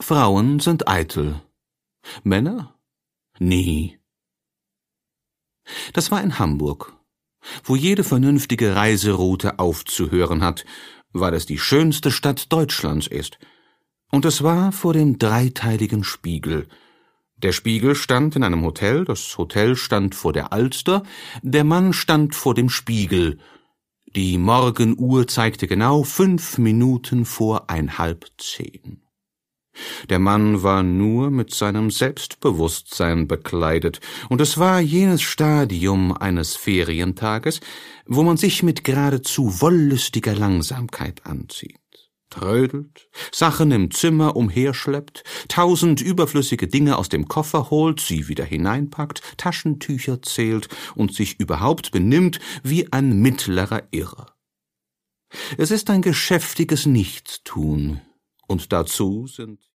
Frauen sind eitel, Männer nie. Das war in Hamburg, wo jede vernünftige Reiseroute aufzuhören hat, weil es die schönste Stadt Deutschlands ist. Und es war vor dem dreiteiligen Spiegel. Der Spiegel stand in einem Hotel, das Hotel stand vor der Alster, der Mann stand vor dem Spiegel. Die Morgenuhr zeigte genau 5 Minuten vor 9:30. Der Mann war nur mit seinem Selbstbewusstsein bekleidet, und es war jenes Stadium eines Ferientages, wo man sich mit geradezu wollüstiger Langsamkeit anzieht, trödelt, Sachen im Zimmer umherschleppt, 1000 überflüssige Dinge aus dem Koffer holt, sie wieder hineinpackt, Taschentücher zählt und sich überhaupt benimmt wie ein mittlerer Irrer. Es ist ein geschäftiges Nichtstun, und dazu sind